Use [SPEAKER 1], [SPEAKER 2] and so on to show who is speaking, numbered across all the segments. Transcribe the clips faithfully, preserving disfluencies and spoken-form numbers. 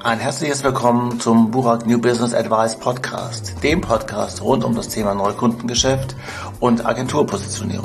[SPEAKER 1] Ein herzliches Willkommen zum Burak New Business Advice Podcast, dem Podcast rund um das Thema Neukundengeschäft und Agenturpositionierung.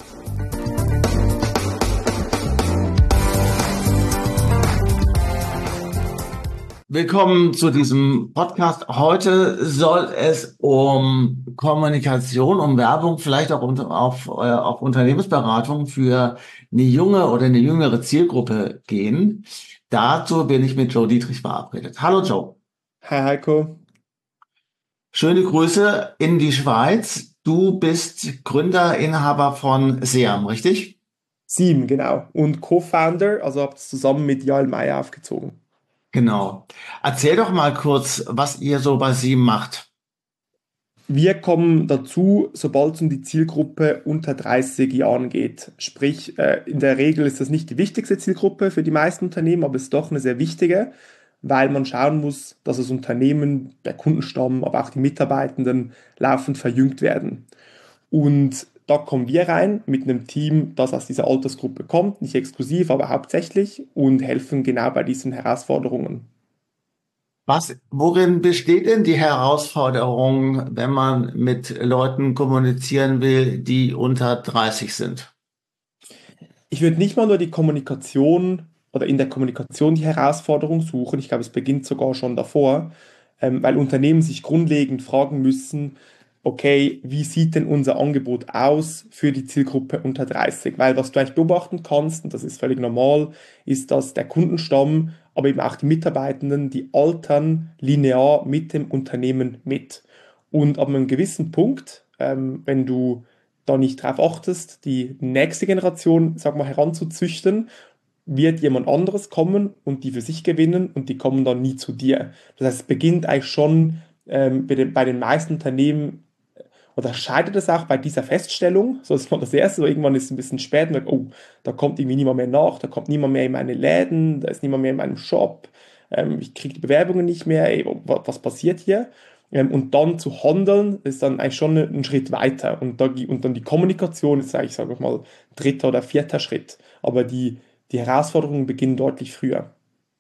[SPEAKER 1] Willkommen zu diesem Podcast. Heute soll es um Kommunikation, um Werbung, vielleicht auch auf, auf Unternehmensberatung für eine junge oder eine jüngere Zielgruppe gehen. Dazu bin ich mit Joe Dietrich verabredet. Hallo Joe.
[SPEAKER 2] Hi Heiko.
[SPEAKER 1] Schöne Grüße in die Schweiz. Du bist Gründer, Inhaber von Seam, richtig?
[SPEAKER 2] Seam, genau. Und Co-Founder, also habt es zusammen mit Jael Meyer aufgezogen.
[SPEAKER 1] Genau. Erzähl doch mal kurz, was ihr so bei Seam macht.
[SPEAKER 2] Wir kommen dazu, sobald es um die Zielgruppe unter dreißig Jahren geht. Sprich, in der Regel ist das nicht die wichtigste Zielgruppe für die meisten Unternehmen, aber es ist doch eine sehr wichtige, weil man schauen muss, dass das Unternehmen, der Kundenstamm, aber auch die Mitarbeitenden laufend verjüngt werden. Und da kommen wir rein mit einem Team, das aus dieser Altersgruppe kommt, nicht exklusiv, aber hauptsächlich, und helfen genau bei diesen Herausforderungen.
[SPEAKER 1] Was, worin besteht denn die Herausforderung, wenn man mit Leuten kommunizieren will, die unter dreißig sind?
[SPEAKER 2] Ich würde nicht mal nur die Kommunikation oder in der Kommunikation die Herausforderung suchen. Ich glaube, es beginnt sogar schon davor, ähm, weil Unternehmen sich grundlegend fragen müssen, okay, wie sieht denn unser Angebot aus für die Zielgruppe unter dreißig? Weil was du eigentlich beobachten kannst, und das ist völlig normal, ist, dass der Kundenstamm, aber eben auch die Mitarbeitenden, die altern linear mit dem Unternehmen mit. Und ab einem gewissen Punkt, ähm, wenn du da nicht drauf achtest, die nächste Generation, sag mal, heranzuzüchten, wird jemand anderes kommen und die für sich gewinnen und die kommen dann nie zu dir. Das heißt, es beginnt eigentlich schon ähm, bei, den, bei den meisten Unternehmen, oder scheitert es auch bei dieser Feststellung, so ist mal das Erste, so irgendwann ist es ein bisschen spät und sagt, oh, da kommt irgendwie niemand mehr nach, da kommt niemand mehr in meine Läden, da ist niemand mehr in meinem Shop, ähm, ich kriege die Bewerbungen nicht mehr, ey, was passiert hier? Ähm, und dann zu handeln, ist dann eigentlich schon ein Schritt weiter. Und, da, und dann die Kommunikation ist eigentlich, sage ich mal, dritter oder vierter Schritt. Aber die, die Herausforderungen beginnen deutlich früher.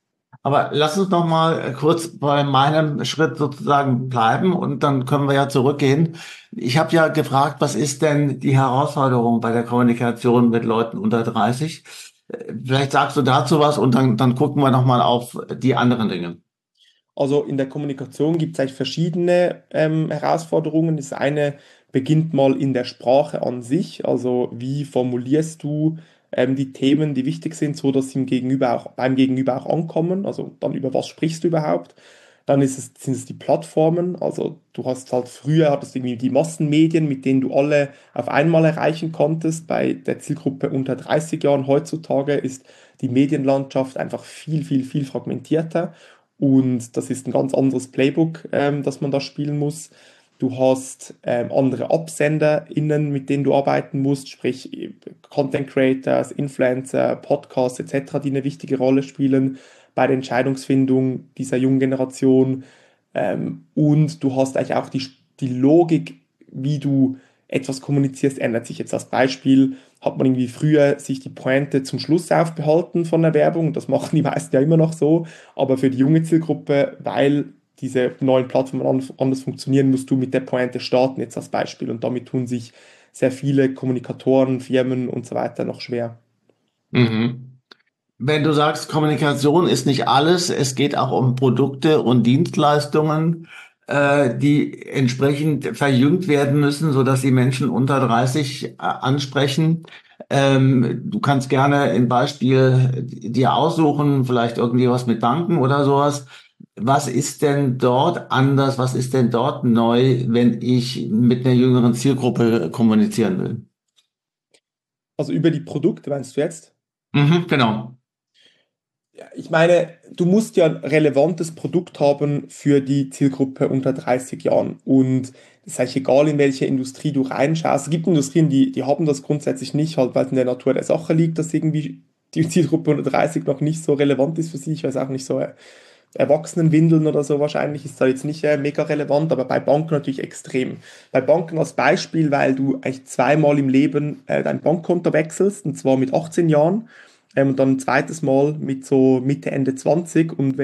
[SPEAKER 1] Aber lass uns noch mal kurz bei meinem Schritt sozusagen bleiben und dann können wir ja zurückgehen. Ich habe ja gefragt, was ist denn die Herausforderung bei der Kommunikation mit Leuten unter dreißig? Vielleicht sagst du dazu was und dann, dann gucken wir noch mal auf die anderen Dinge.
[SPEAKER 2] Also in der Kommunikation gibt es eigentlich verschiedene ähm, Herausforderungen. Das eine beginnt mal in der Sprache an sich. Also wie formulierst du ähm, die Themen, die wichtig sind, so dass sie im Gegenüber auch, beim Gegenüber auch ankommen. Also dann über was sprichst du überhaupt? Dann ist es, sind es die Plattformen. Also du hast halt früher hattest irgendwie die Massenmedien, mit denen du alle auf einmal erreichen konntest. Bei der Zielgruppe unter dreißig Jahren heutzutage ist die Medienlandschaft einfach viel, viel, viel fragmentierter. Und das ist ein ganz anderes Playbook, ähm, das man da spielen muss. Du hast ähm, andere AbsenderInnen, mit denen du arbeiten musst, sprich Content Creators, Influencer, Podcasts et cetera, die eine wichtige Rolle spielen bei der Entscheidungsfindung dieser jungen Generation. Ähm, und du hast eigentlich auch die, die Logik, wie du etwas kommunizierst, ändert sich jetzt. Als Beispiel hat man irgendwie früher sich die Pointe zum Schluss aufbehalten von der Werbung. Das machen die meisten ja immer noch so. Aber für die junge Zielgruppe, weil diese neuen Plattformen anders funktionieren, musst du mit der Pointe starten, jetzt als Beispiel. Und damit tun sich sehr viele Kommunikatoren, Firmen und so weiter noch schwer.
[SPEAKER 1] Mhm. Wenn du sagst, Kommunikation ist nicht alles, es geht auch um Produkte und Dienstleistungen, äh, die entsprechend verjüngt werden müssen, sodass die Menschen unter dreißig äh, ansprechen. Ähm, du kannst gerne ein Beispiel dir aussuchen, vielleicht irgendwie was mit Banken oder sowas. Was ist denn dort anders? Was ist denn dort neu, wenn ich mit einer jüngeren Zielgruppe kommunizieren will?
[SPEAKER 2] Also über die Produkte meinst du jetzt?
[SPEAKER 1] Mhm, genau.
[SPEAKER 2] Ja, ich meine, du musst ja ein relevantes Produkt haben für die Zielgruppe unter dreißig Jahren. Und das ist eigentlich egal, in welche Industrie du reinschaust. Es gibt Industrien, die, die haben das grundsätzlich nicht, halt, weil es in der Natur der Sache liegt, dass irgendwie die Zielgruppe unter dreißig noch nicht so relevant ist für sie. Ich weiß auch nicht, so äh, Erwachsenenwindeln oder so wahrscheinlich ist da jetzt nicht äh, mega relevant, aber bei Banken natürlich extrem. Bei Banken als Beispiel, weil du eigentlich zweimal im Leben äh, dein Bankkonto wechselst, und zwar mit achtzehn Jahren. Ähm, und dann ein zweites Mal mit so Mitte, Ende zwanzig. Und wenn du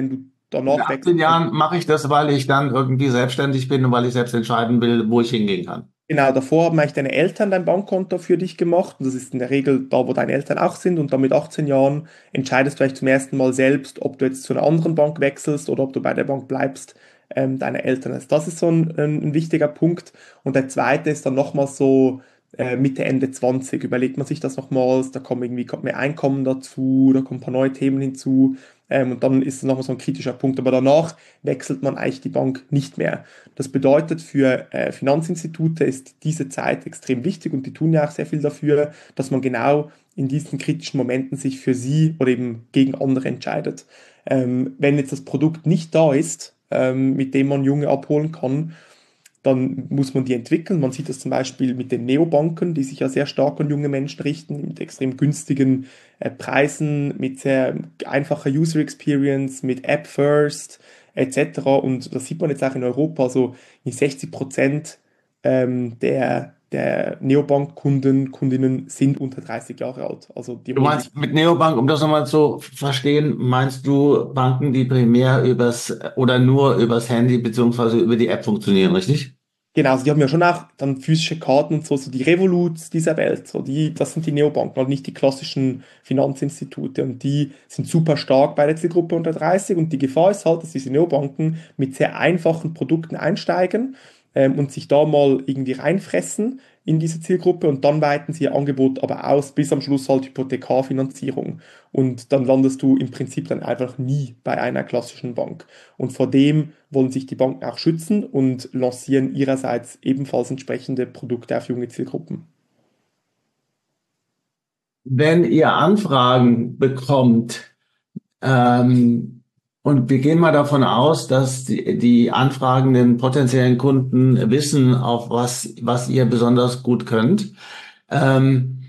[SPEAKER 1] In
[SPEAKER 2] danach
[SPEAKER 1] achtzehn
[SPEAKER 2] wechselt man.
[SPEAKER 1] Jahren mache ich das, weil ich dann irgendwie selbstständig bin und weil ich selbst entscheiden will, wo ich hingehen kann.
[SPEAKER 2] Genau, davor haben eigentlich deine Eltern dein Bankkonto für dich gemacht. Und das ist in der Regel da, wo deine Eltern auch sind. Und dann mit achtzehn Jahren entscheidest du eigentlich zum ersten Mal selbst, ob du jetzt zu einer anderen Bank wechselst oder ob du bei der Bank bleibst, ähm, deiner Eltern. Also das ist so ein, ein, ein wichtiger Punkt. Und der zweite ist dann nochmal so äh, Mitte, Ende zwanzig. Überlegt man sich das nochmals, da kommen irgendwie kommt mehr Einkommen dazu, da kommen ein paar neue Themen hinzu. Ähm, und dann ist es nochmal so ein kritischer Punkt. Aber danach wechselt man eigentlich die Bank nicht mehr. Das bedeutet, für äh, Finanzinstitute ist diese Zeit extrem wichtig und die tun ja auch sehr viel dafür, dass man genau in diesen kritischen Momenten sich für sie oder eben gegen andere entscheidet. Ähm, wenn jetzt das Produkt nicht da ist, ähm, mit dem man Junge abholen kann, dann muss man die entwickeln. Man sieht das zum Beispiel mit den Neobanken, die sich ja sehr stark an junge Menschen richten, mit extrem günstigen äh, Preisen, mit sehr einfacher User Experience, mit App First et cetera. Und das sieht man jetzt auch in Europa. Also sechzig Prozent ähm, der, der Neobank-Kunden, Kundinnen sind unter dreißig Jahre alt. Also die
[SPEAKER 1] Du
[SPEAKER 2] holen sich
[SPEAKER 1] meinst mit Neobank, um das nochmal zu verstehen, meinst du Banken, die primär übers oder nur übers Handy beziehungsweise über die App funktionieren, richtig?
[SPEAKER 2] genau, also die haben ja schon auch dann physische Karten und so, so die Revoluts dieser Welt, so die, das sind die Neobanken, halt nicht die klassischen Finanzinstitute und die sind super stark bei der Zielgruppe unter dreißig und die Gefahr ist halt, dass diese Neobanken mit sehr einfachen Produkten einsteigen ähm, und sich da mal irgendwie reinfressen in diese Zielgruppe und dann weiten sie ihr Angebot aber aus, bis am Schluss halt Hypothekarfinanzierung und dann landest du im Prinzip dann einfach nie bei einer klassischen Bank. Und vor dem wollen sich die Banken auch schützen und lancieren ihrerseits ebenfalls entsprechende Produkte auf junge Zielgruppen.
[SPEAKER 1] Wenn ihr Anfragen bekommt, ähm, und wir gehen mal davon aus, dass die, die anfragenden potenziellen Kunden wissen, auf was, was ihr besonders gut könnt. Ähm,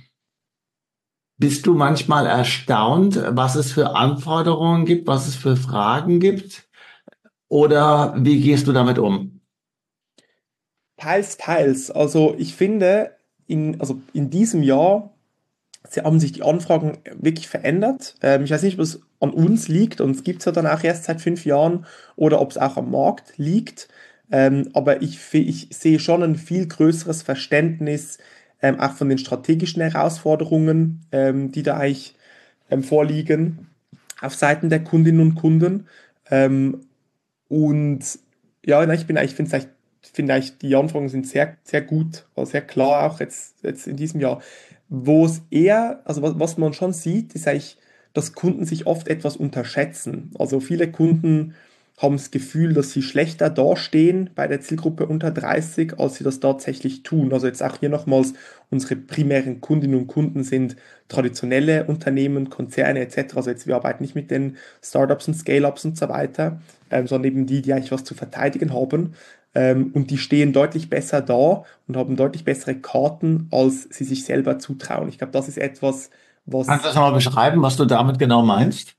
[SPEAKER 1] Bist du manchmal erstaunt, was es für Anforderungen gibt, was es für Fragen gibt? Oder wie gehst du damit um?
[SPEAKER 2] Teils, teils. Also ich finde, in, also in diesem Jahr sie haben sich die Anfragen wirklich verändert. Ähm, ich weiß nicht, ob es an uns liegt, und es gibt es ja dann auch erst seit fünf Jahren, oder ob es auch am Markt liegt. Ähm, aber ich, fe- ich sehe schon ein viel größeres Verständnis ähm, auch von den strategischen Herausforderungen, ähm, die da eigentlich ähm, vorliegen auf Seiten der Kundinnen und Kunden. Ähm, und ja, nein, ich bin eigentlich, finde eigentlich, finde eigentlich, die Anforderungen sind sehr, sehr gut, also sehr klar auch jetzt, jetzt in diesem Jahr. Wo es eher, also was, was man schon sieht, ist eigentlich, dass Kunden sich oft etwas unterschätzen. Also viele Kunden haben das Gefühl, dass sie schlechter dastehen bei der Zielgruppe unter dreißig, als sie das tatsächlich tun. Also jetzt auch hier nochmals, unsere primären Kundinnen und Kunden sind traditionelle Unternehmen, Konzerne et cetera. Also jetzt, wir arbeiten nicht mit den Startups und Scale-Ups und so weiter, ähm, sondern eben die, die eigentlich was zu verteidigen haben. Ähm, und die stehen deutlich besser da und haben deutlich bessere Karten, als sie sich selber zutrauen. Ich glaube, das ist etwas,
[SPEAKER 1] Kannst du
[SPEAKER 2] was
[SPEAKER 1] das mal beschreiben, was du damit genau meinst?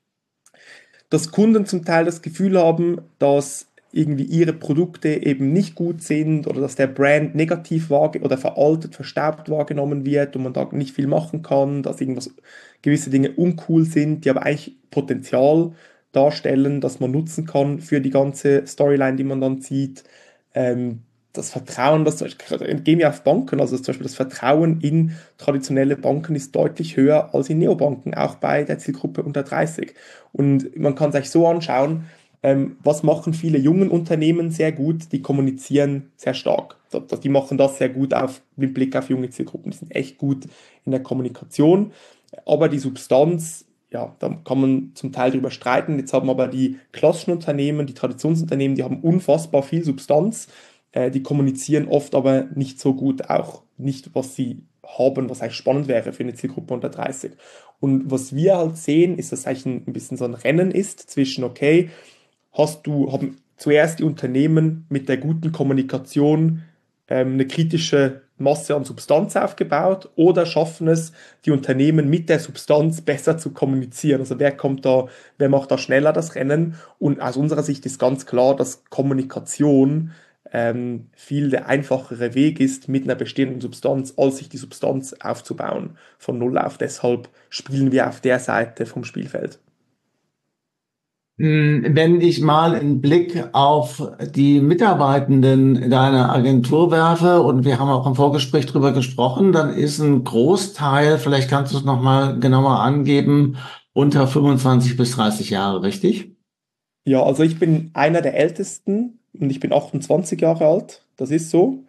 [SPEAKER 2] dass Kunden zum Teil das Gefühl haben, dass irgendwie ihre Produkte eben nicht gut sind oder dass der Brand negativ wahrge oder veraltet, verstaubt wahrgenommen wird und man da nicht viel machen kann, dass irgendwas gewisse Dinge uncool sind, die aber eigentlich Potenzial darstellen, das man nutzen kann für die ganze Storyline, die man dann sieht. Ähm, das Vertrauen, das gehen wir auf Banken, also zum Beispiel das Vertrauen in traditionelle Banken ist deutlich höher als in Neobanken, auch bei der Zielgruppe unter dreißig. Und man kann sich so anschauen, ähm, was machen viele jungen Unternehmen sehr gut, die kommunizieren sehr stark. Das- das- Die machen das sehr gut auf, mit Blick auf junge Zielgruppen, die sind echt gut in der Kommunikation, aber die Substanz, ja, da kann man zum Teil drüber streiten. Jetzt haben aber die klassischen Unternehmen, die Traditionsunternehmen, die haben unfassbar viel Substanz, äh, die kommunizieren oft aber nicht so gut, auch nicht, was sie haben, was eigentlich spannend wäre für eine Zielgruppe unter dreißig. Und was wir halt sehen, ist, dass es eigentlich ein, ein bisschen so ein Rennen ist zwischen, okay, hast du, haben zuerst die Unternehmen mit der guten Kommunikation ähm, eine kritische Masse an Substanz aufgebaut oder schaffen es, die Unternehmen mit der Substanz besser zu kommunizieren? Also wer kommt da, wer macht da schneller das Rennen? Und aus unserer Sicht ist ganz klar, dass Kommunikation ähm, viel der einfachere Weg ist mit einer bestehenden Substanz, als sich die Substanz aufzubauen von Null auf. Deshalb spielen wir auf der Seite vom Spielfeld.
[SPEAKER 1] Hm, Wenn ich mal einen Blick auf die Mitarbeitenden deiner Agentur werfe, und wir haben auch im Vorgespräch drüber gesprochen, dann ist ein Großteil, vielleicht kannst du es nochmal genauer angeben, unter fünfundzwanzig bis dreißig Jahre, richtig?
[SPEAKER 2] Ja, also ich bin einer der Ältesten und ich bin achtundzwanzig Jahre alt. Das ist so.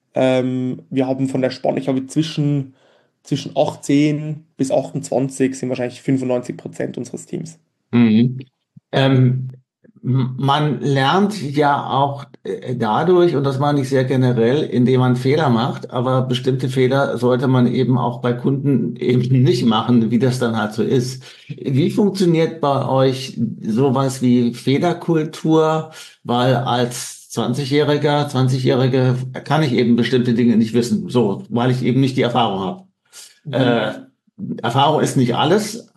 [SPEAKER 2] Ähm, wir haben von der Spanne, ich habe zwischen, zwischen achtzehn bis achtundzwanzig sind wahrscheinlich fünfundneunzig Prozent unseres Teams.
[SPEAKER 1] Mhm. Ähm, m- Man lernt ja auch äh, dadurch, und das meine ich sehr generell, indem man Fehler macht, aber bestimmte Fehler sollte man eben auch bei Kunden eben nicht machen, wie das dann halt so ist. Wie funktioniert bei euch sowas wie Fehlerkultur? Weil als zwanzig-Jähriger, zwanzig-Jährige kann ich eben bestimmte Dinge nicht wissen, so, weil ich eben nicht die Erfahrung habe.
[SPEAKER 2] Mhm.
[SPEAKER 1] Äh, Erfahrung ist nicht alles,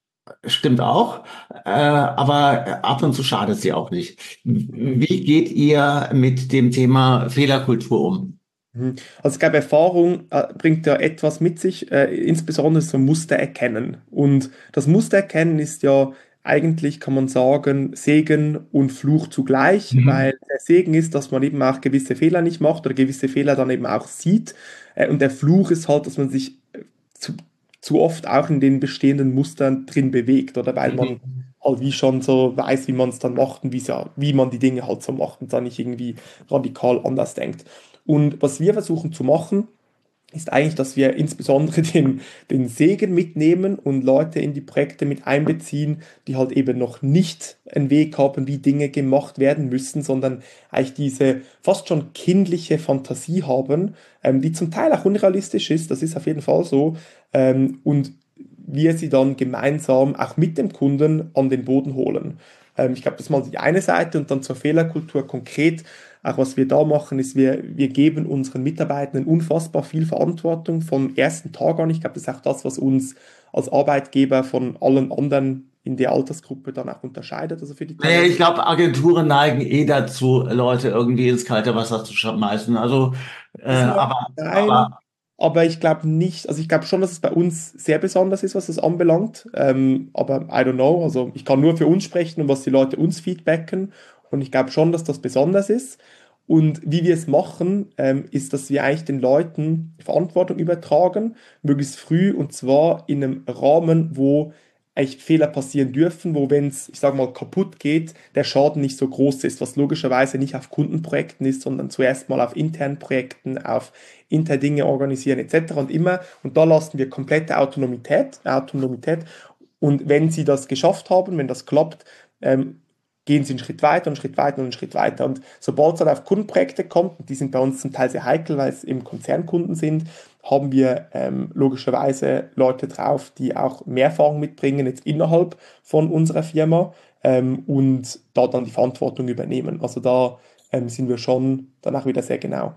[SPEAKER 1] stimmt auch, äh, aber ab und zu schadet sie auch nicht.
[SPEAKER 2] Mhm.
[SPEAKER 1] Wie geht ihr mit dem Thema Fehlerkultur um?
[SPEAKER 2] Mhm. Also ich glaube, Erfahrung äh, bringt ja etwas mit sich, äh, insbesondere so Muster erkennen. Und das Muster erkennen ist ja eigentlich, kann man sagen, Segen und Fluch zugleich,
[SPEAKER 1] Mhm.
[SPEAKER 2] weil der Segen ist, dass man eben auch gewisse Fehler nicht macht oder gewisse Fehler dann eben auch sieht. Äh, und der Fluch ist halt, dass man sich äh, zu, zu oft auch in den bestehenden Mustern drin bewegt oder weil man
[SPEAKER 1] Mhm.
[SPEAKER 2] halt wie schon so weiß, wie man es dann macht und wie's ja, wie man die Dinge halt so macht und dann nicht irgendwie radikal anders denkt. Und was wir versuchen zu machen, ist eigentlich, dass wir insbesondere den, den Segen mitnehmen und Leute in die Projekte mit einbeziehen, die halt eben noch nicht einen Weg haben, wie Dinge gemacht werden müssen, sondern eigentlich diese fast schon kindliche Fantasie haben, ähm, die zum Teil auch unrealistisch ist, das ist auf jeden Fall so, ähm, und wir sie dann gemeinsam auch mit dem Kunden an den Boden holen. Ähm, ich glaube, das ist mal die eine Seite und dann zur Fehlerkultur konkret. Auch was wir da machen, ist, wir, wir geben unseren Mitarbeitenden unfassbar viel Verantwortung vom ersten Tag an. Ich glaube, das ist auch das, was uns als Arbeitgeber von allen anderen in der Altersgruppe dann auch unterscheidet, also für die
[SPEAKER 1] Naja, ich
[SPEAKER 2] Talente.
[SPEAKER 1] glaube, Agenturen neigen eh dazu, Leute irgendwie ins kalte Wasser zu schmeißen. Also, äh,
[SPEAKER 2] Das mag
[SPEAKER 1] aber,
[SPEAKER 2] sein,
[SPEAKER 1] aber,
[SPEAKER 2] aber ich glaube nicht, also ich glaube schon, dass es bei uns sehr besonders ist, was das anbelangt. Ähm, aber I don't know, also ich kann nur für uns sprechen und was die Leute uns feedbacken. Und ich glaube schon, dass das besonders ist. Und wie wir es machen, ähm, ist, dass wir eigentlich den Leuten Verantwortung übertragen, möglichst früh, und zwar in einem Rahmen, wo eigentlich Fehler passieren dürfen, wo, wenn es, ich sage mal, kaputt geht, der Schaden nicht so groß ist, was logischerweise nicht auf Kundenprojekten ist, sondern zuerst mal auf internen Projekten, auf interne Dinge organisieren et cetera. Und immer, und da lassen wir komplette Autonomität, Autonomität. Und wenn sie das geschafft haben, wenn das klappt, ähm, gehen sie einen Schritt weiter, einen Schritt weiter und einen Schritt weiter. Und sobald es dann auf Kundenprojekte kommt, und die sind bei uns zum Teil sehr heikel, weil es eben Konzernkunden sind, haben wir ähm, logischerweise Leute drauf, die auch mehr Erfahrung mitbringen, jetzt innerhalb von unserer Firma, ähm, und da dann die Verantwortung übernehmen. Also da ähm, sind wir schon danach wieder sehr genau.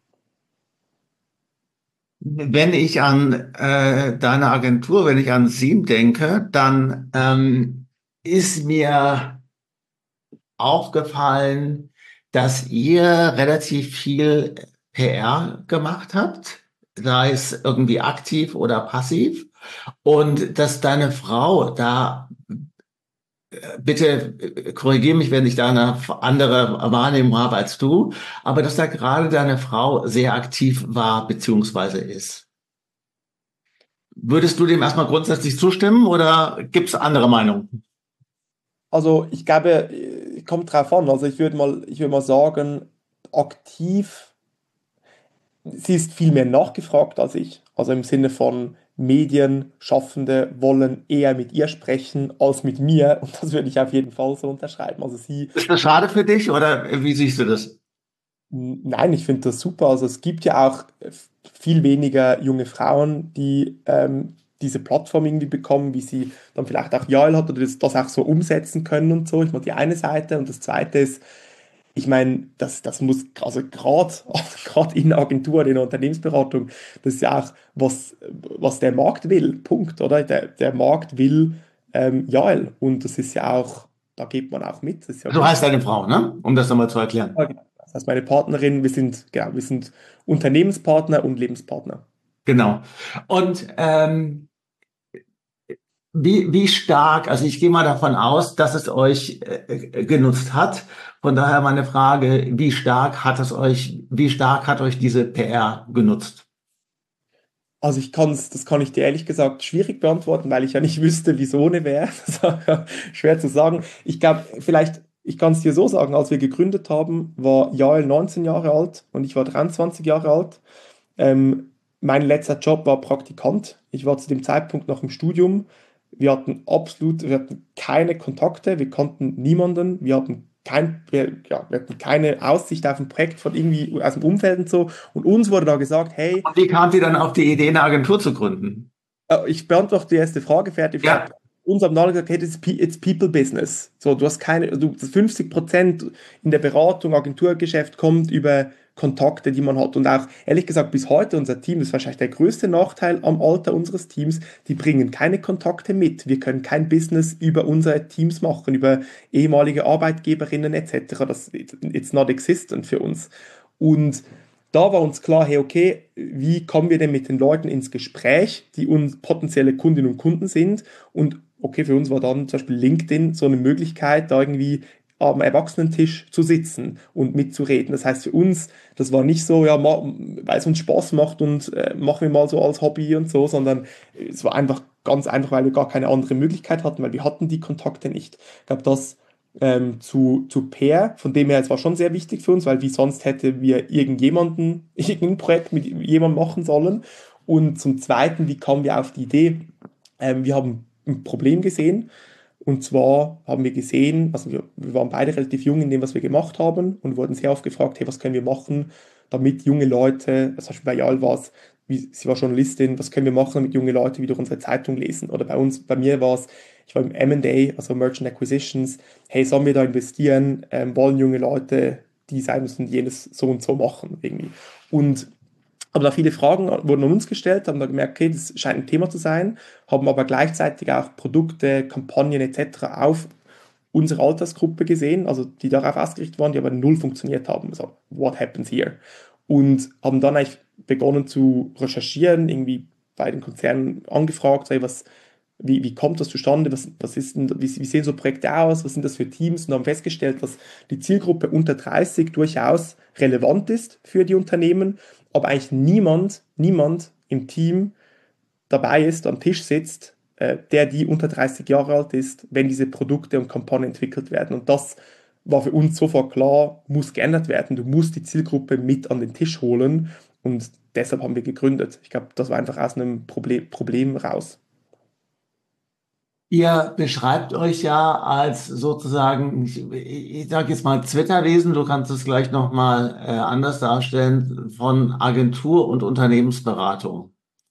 [SPEAKER 1] wenn ich an äh, deine Agentur, wenn ich an Seam denke, dann ähm, ist mir aufgefallen, dass ihr relativ viel P R gemacht habt, sei es irgendwie aktiv oder passiv, und dass deine Frau da, bitte äh, korrigiere mich, wenn ich da eine andere Wahrnehmung habe als du, aber dass da gerade deine Frau sehr aktiv war beziehungsweise ist. Würdest du dem erstmal grundsätzlich zustimmen oder gibt es andere Meinungen?
[SPEAKER 2] Also ich glaube, äh, kommt drauf an. Also ich würde mal, ich würde mal sagen, aktiv, sie ist viel mehr nachgefragt als ich. Also im Sinne von Medienschaffende wollen eher mit ihr sprechen als mit mir. Und das würde ich auf jeden Fall so unterschreiben. Also sie,
[SPEAKER 1] Ist das schade für dich oder wie siehst du das?
[SPEAKER 2] nein, ich finde das super. Also es gibt ja auch viel weniger junge Frauen, die ähm, diese Plattform irgendwie bekommen, wie sie dann vielleicht auch Jael hat oder das, das auch so umsetzen können und so. Ich meine, die eine Seite und das zweite ist, ich meine, das, das muss, also gerade gerade in Agenturen, in der Unternehmensberatung, das ist ja auch, was, was der Markt will, Punkt, oder? Der, der Markt will ähm, Jael und das ist ja auch, da geht man auch mit, das ist ja
[SPEAKER 1] Du
[SPEAKER 2] gut.
[SPEAKER 1] heißt deine Frau, ne? Um das nochmal zu erklären.
[SPEAKER 2] Ja, genau. Das heißt, meine Partnerin, wir sind, genau, wir sind Unternehmenspartner und Lebenspartner.
[SPEAKER 1] Genau. Und ähm, Wie, wie stark, also ich gehe mal davon aus, dass es euch äh, genutzt hat. Von daher meine Frage, wie stark hat es euch, wie stark hat euch diese P R genutzt?
[SPEAKER 2] Also ich kann es, das kann ich dir ehrlich gesagt schwierig beantworten, weil ich ja nicht wüsste, wie es ohne wäre. Das ist ja schwer zu sagen. Ich glaube, vielleicht, ich kann es dir so sagen, als wir gegründet haben, war Jael neunzehn Jahre alt und ich war dreiundzwanzig Jahre alt. Ähm, Mein letzter Job war Praktikant. Ich war zu dem Zeitpunkt noch im Studium. Wir hatten absolut, wir hatten keine Kontakte, wir kannten niemanden, wir hatten kein, wir, ja, wir hatten keine Aussicht auf ein Projekt von irgendwie aus dem Umfeld und so. Und uns wurde da gesagt, hey,
[SPEAKER 1] Und wie kamt ihr dann auf die Idee, eine Agentur zu gründen?
[SPEAKER 2] äh, ich beantworte die erste Frage fertig. Ich
[SPEAKER 1] Ja,
[SPEAKER 2] glaube, uns haben alle gesagt, hey, das ist Pe- it's People Business. So, du hast keine, du, das fünfzig Prozent in der Beratung, Agenturgeschäft kommt über Kontakte, die man hat. Und auch, ehrlich gesagt, bis heute unser Team, das ist wahrscheinlich der größte Nachteil am Alter unseres Teams, die bringen keine Kontakte mit. Wir können kein Business über unsere Teams machen, über ehemalige Arbeitgeberinnen et cetera. Das, it's not existent für uns. Und da war uns klar, hey, okay, wie kommen wir denn mit den Leuten ins Gespräch, die uns potenzielle Kundinnen und Kunden sind? Und okay, für uns war dann zum Beispiel LinkedIn so eine Möglichkeit, da irgendwie am Erwachsenentisch zu sitzen und mitzureden. Das heißt für uns, das war nicht so, ja, weil es uns Spaß macht und äh, machen wir mal so als Hobby und so, sondern es war einfach ganz einfach, weil wir gar keine andere Möglichkeit hatten, weil wir hatten die Kontakte nicht. Ich glaube, das ähm, zu, zu Pair, von dem her, es war schon sehr wichtig für uns, weil wie sonst hätte wir irgendjemanden, irgendein Projekt mit jemandem machen sollen. Und zum Zweiten, wie kamen wir auf die Idee? Ähm, wir haben ein Problem gesehen. Und zwar haben wir gesehen, also wir, wir waren beide relativ jung in dem, was wir gemacht haben und wurden sehr oft gefragt, hey, was können wir machen, damit junge Leute, zum Beispiel bei Jal war es, wie, sie war Journalistin, was können wir machen, damit junge Leute wieder unsere Zeitung lesen? Oder bei uns, bei mir war es, ich war im M and A, also Merchant Acquisitions, hey, sollen wir da investieren? Ähm, wollen junge Leute dies, eines und jenes so und so machen irgendwie? Und aber da viele Fragen wurden an uns gestellt, haben da gemerkt, okay, das scheint ein Thema zu sein, haben aber gleichzeitig auch Produkte, Kampagnen et cetera auf unsere Altersgruppe gesehen, also die darauf ausgerichtet waren, die aber null funktioniert haben. So, what happens here? Und haben dann eigentlich begonnen zu recherchieren, irgendwie bei den Konzernen angefragt, hey, was, wie, wie kommt das zustande? Was, was ist denn, wie, wie sehen so Projekte aus? Was sind das für Teams? Und haben festgestellt, dass die Zielgruppe unter dreißig durchaus relevant ist für die Unternehmen, aber eigentlich niemand, niemand im Team dabei ist, am Tisch sitzt, äh, der die unter dreißig Jahre alt ist, wenn diese Produkte und Kampagnen entwickelt werden. Und das war für uns sofort klar, muss geändert werden. Du musst die Zielgruppe mit an den Tisch holen. Und deshalb haben wir gegründet. Ich glaube, das war einfach aus einem Problem, Problem raus.
[SPEAKER 1] ihr beschreibt euch ja als sozusagen, ich, ich sage jetzt mal Zwitterwesen, du kannst es gleich nochmal äh, anders darstellen, von Agentur und Unternehmensberatung.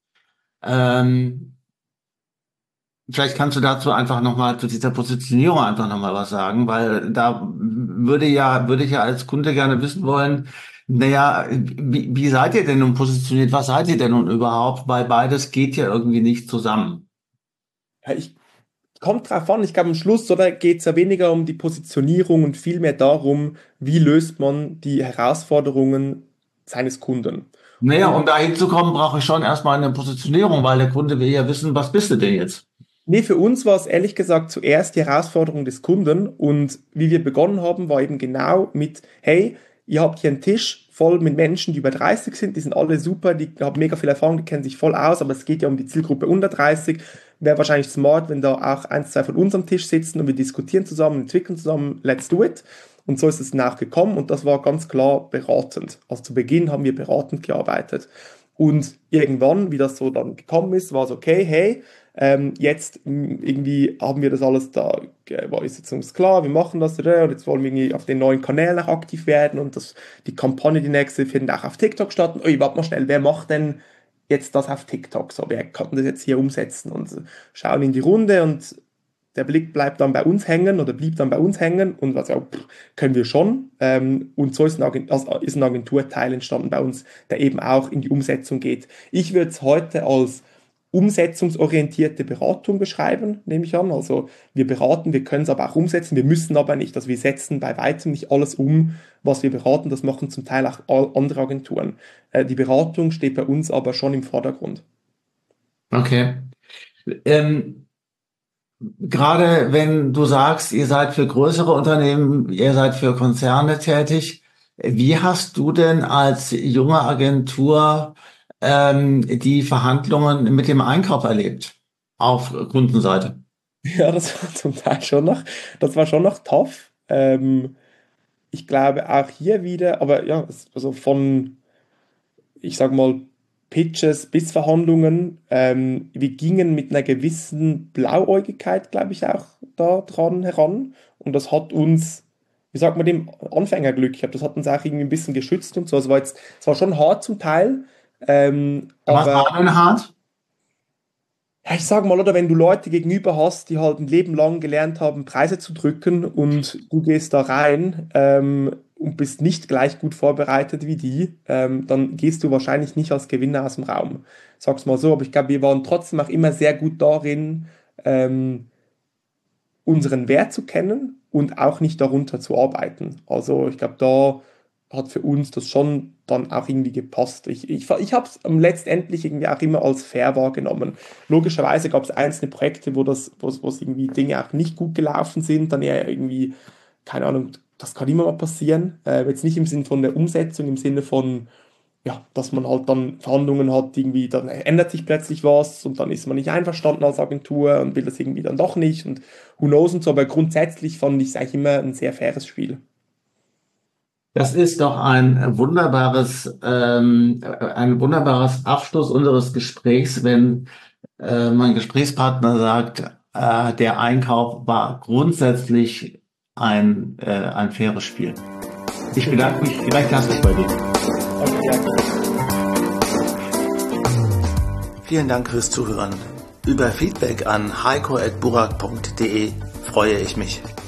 [SPEAKER 1] Ähm, Vielleicht kannst du dazu einfach nochmal, zu dieser Positionierung einfach nochmal was sagen, weil da würde ja, würde ich ja als Kunde gerne wissen wollen, naja, wie, wie seid ihr denn nun positioniert? Was seid ihr denn nun überhaupt? Weil beides geht ja irgendwie nicht zusammen.
[SPEAKER 2] Ja, ich kommt drauf an, ich glaube, am Schluss, oder, geht es ja weniger um die Positionierung und vielmehr darum, wie löst man die Herausforderungen seines Kunden.
[SPEAKER 1] Naja,
[SPEAKER 2] Und
[SPEAKER 1] um da hinzukommen, brauche ich schon erstmal eine Positionierung, weil der Kunde will ja wissen, was bist du denn jetzt?
[SPEAKER 2] nee, für uns war es ehrlich gesagt zuerst die Herausforderung des Kunden und wie wir begonnen haben, war eben genau mit, hey, ihr habt hier einen Tisch voll mit Menschen, die über dreißig sind, die sind alle super, die haben mega viel Erfahrung, die kennen sich voll aus, aber es geht ja um die Zielgruppe unter dreißig. Wäre wahrscheinlich smart, wenn da auch eins, zwei von uns am Tisch sitzen und wir diskutieren zusammen, entwickeln zusammen, let's do it. Und so ist es nachgekommen und das war ganz klar beratend. Also zu Beginn haben wir beratend gearbeitet. Und irgendwann, wie das so dann gekommen ist, war es okay, hey, ähm, jetzt mh, irgendwie haben wir das alles da, äh, war ist jetzt uns klar, wir machen das, oder? Und jetzt wollen wir irgendwie auf den neuen Kanälen auch aktiv werden und das, die Kampagne, die nächste, findet auch auf TikTok statt. Und, ui, warte mal schnell, wer macht denn jetzt das auf TikTok? So, wer kann das jetzt hier umsetzen? Und äh, schauen in die Runde und der Blick bleibt dann bei uns hängen oder blieb dann bei uns hängen und was ja, pff, können wir schon. Ähm, und so ist ein, Agent, also ist ein Agenturteil entstanden bei uns, der eben auch in die Umsetzung geht. Ich würde es heute als umsetzungsorientierte Beratung beschreiben, nehme ich an. Also wir beraten, wir können es aber auch umsetzen, wir müssen aber nicht. Also wir setzen bei weitem nicht alles um, was wir beraten. Das machen zum Teil auch all- andere Agenturen. Äh, die Beratung steht bei uns aber schon im Vordergrund.
[SPEAKER 1] Okay. Ähm, gerade wenn du sagst, ihr seid für größere Unternehmen, ihr seid für Konzerne tätig, wie hast du denn als junge Agentur ähm, die Verhandlungen mit dem Einkauf erlebt auf Kundenseite?
[SPEAKER 2] Ja, das war zum Teil schon noch, das war schon noch tough. Ähm, ich glaube auch hier wieder, aber ja, es- also von, ich sag mal, Pitches bis Verhandlungen, ähm, wir gingen mit einer gewissen Blauäugigkeit, glaube ich, auch da dran heran. Und das hat uns, wie sagt man dem, Anfängerglück, ich glaube, das hat uns auch irgendwie ein bisschen geschützt und so. Es war jetzt, es war schon hart zum Teil, ähm,
[SPEAKER 1] Was
[SPEAKER 2] aber
[SPEAKER 1] war denn hart?
[SPEAKER 2] ja, ich sag mal, oder wenn du Leute gegenüber hast, die halt ein Leben lang gelernt haben, Preise zu drücken und du gehst da rein ähm, und bist nicht gleich gut vorbereitet wie die, ähm, dann gehst du wahrscheinlich nicht als Gewinner aus dem Raum. Sag's mal so, aber ich glaube, wir waren trotzdem auch immer sehr gut darin, ähm, unseren Wert zu kennen und auch nicht darunter zu arbeiten. Also ich glaube, da hat für uns das schon dann auch irgendwie gepasst. Ich, ich, ich habe es letztendlich irgendwie auch immer als fair wahrgenommen. Logischerweise gab es einzelne Projekte, wo das, wo, wo es irgendwie Dinge auch nicht gut gelaufen sind, dann eher irgendwie, keine Ahnung, das kann immer mal passieren. Äh, jetzt nicht im Sinne von der Umsetzung, im Sinne von ja, dass man halt dann Verhandlungen hat, irgendwie, dann ändert sich plötzlich was und dann ist man nicht einverstanden als Agentur und will das irgendwie dann doch nicht und who knows und so, aber grundsätzlich fand ich es eigentlich immer ein sehr faires Spiel.
[SPEAKER 1] Das ist doch ein wunderbares, ähm, ein wunderbares Abschluss unseres Gesprächs, wenn äh, mein Gesprächspartner sagt, äh, der Einkauf war grundsätzlich ein, äh, ein faires Spiel. Ich bedanke mich recht herzlich bei dir.
[SPEAKER 2] Also, ja,
[SPEAKER 3] Vielen Dank fürs Zuhören. Über Feedback an heiko at burak punkt de freue ich mich.